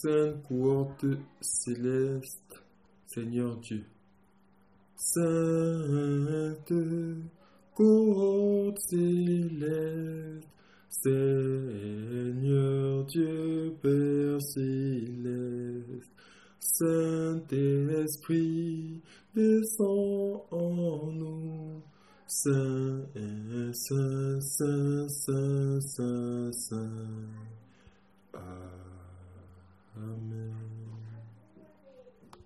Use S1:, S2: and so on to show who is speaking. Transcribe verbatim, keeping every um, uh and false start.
S1: Sainte cohorte céleste, Seigneur Dieu. Sainte cohorte céleste, Seigneur Dieu Père céleste. Saint-Esprit, descends en nous. Saint, Saint, Saint, Saint, Saint, Saint. Amen.